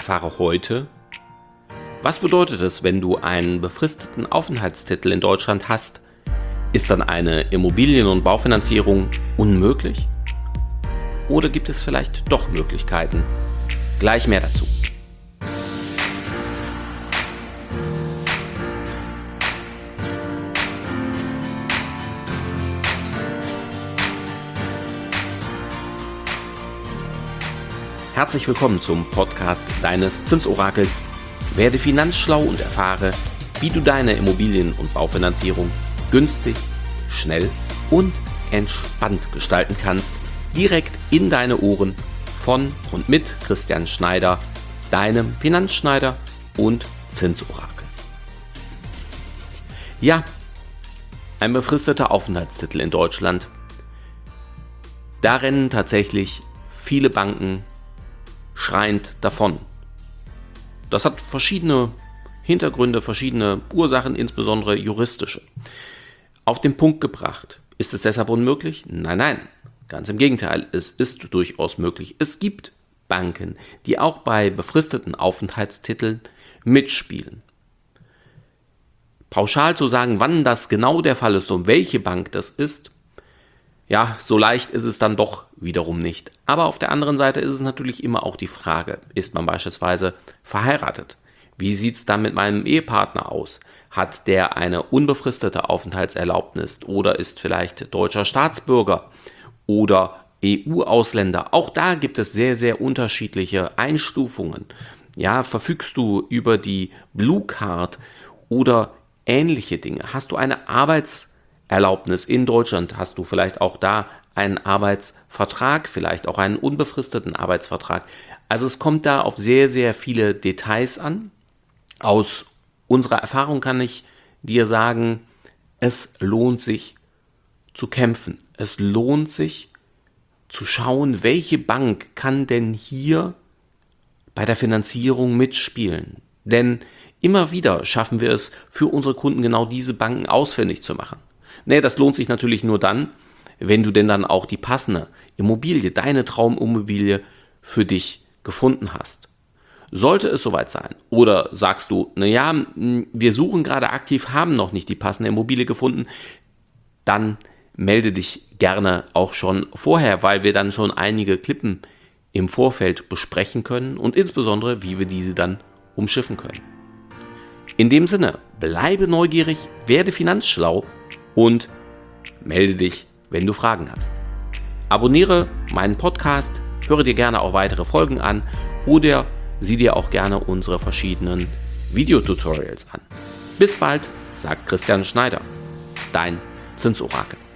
Erfahre heute, was bedeutet es, wenn du einen befristeten Aufenthaltstitel in Deutschland hast? Ist dann eine Immobilien- und Baufinanzierung unmöglich? Oder gibt es vielleicht doch Möglichkeiten? Gleich mehr dazu. Herzlich willkommen zum Podcast deines Zinsorakels. Werde finanzschlau und erfahre, wie du deine Immobilien- und Baufinanzierung günstig, schnell und entspannt gestalten kannst, direkt in deine Ohren von und mit Christian Schneider, deinem Finanzschneider und Zinsorakel. Ja, ein befristeter Aufenthaltstitel in Deutschland. Da rennen tatsächlich viele Banken schreiend davon. Das hat verschiedene Hintergründe, verschiedene Ursachen, insbesondere juristische. Auf den Punkt gebracht, ist es deshalb unmöglich? Nein, ganz im Gegenteil, es ist durchaus möglich. Es gibt Banken, die auch bei befristeten Aufenthaltstiteln mitspielen. Pauschal zu sagen, wann das genau der Fall ist und welche Bank das ist, ja, so leicht ist es dann doch wiederum nicht. Aber auf der anderen Seite ist es natürlich immer auch die Frage, ist man beispielsweise verheiratet? Wie sieht es dann mit meinem Ehepartner aus? Hat der eine unbefristete Aufenthaltserlaubnis oder ist vielleicht deutscher Staatsbürger oder EU-Ausländer? Auch da gibt es sehr, sehr unterschiedliche Einstufungen. Ja, verfügst du über die Blue Card oder ähnliche Dinge? Hast du eine Arbeitserlaubnis in Deutschland? Hast du vielleicht auch da einen Arbeitsvertrag, vielleicht auch einen unbefristeten Arbeitsvertrag? Also es kommt da auf sehr, sehr viele Details an. Aus unserer Erfahrung kann ich dir sagen, es lohnt sich zu kämpfen. Es lohnt sich zu schauen, welche Bank kann denn hier bei der Finanzierung mitspielen. Denn immer wieder schaffen wir es, für unsere Kunden genau diese Banken ausfindig zu machen. Das lohnt sich natürlich nur dann, wenn du denn dann auch die passende Immobilie, deine Traumimmobilie für dich gefunden hast. Sollte es soweit sein oder sagst du, wir suchen gerade aktiv, haben noch nicht die passende Immobilie gefunden, dann melde dich gerne auch schon vorher, weil wir dann schon einige Klippen im Vorfeld besprechen können und insbesondere, wie wir diese dann umschiffen können. In dem Sinne, bleibe neugierig, werde finanzschlau und melde dich, wenn du Fragen hast. Abonniere meinen Podcast, höre dir gerne auch weitere Folgen an oder sieh dir auch gerne unsere verschiedenen Videotutorials an. Bis bald, sagt Christian Schneider, dein Zinsorakel.